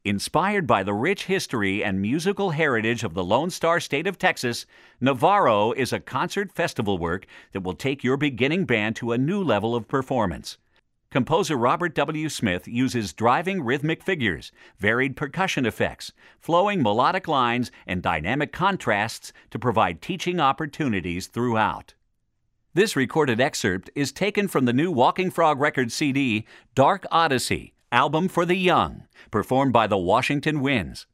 Inspired by the rich history and musical heritage of the Lone Star State of Texas, Navarro is a concert festival work that will take your beginning band to a new level of performance. Composer Robert W. Smith uses driving rhythmic figures, varied percussion effects, flowing melodic lines, and dynamic contrasts to provide teaching opportunities throughout. This recorded excerpt is taken from the new Walking Frog Records CD, Dark Odyssey, Album for the Young, performed by the Washington Winds.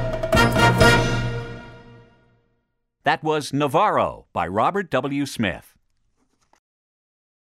That was Navarro by Robert W. Smith.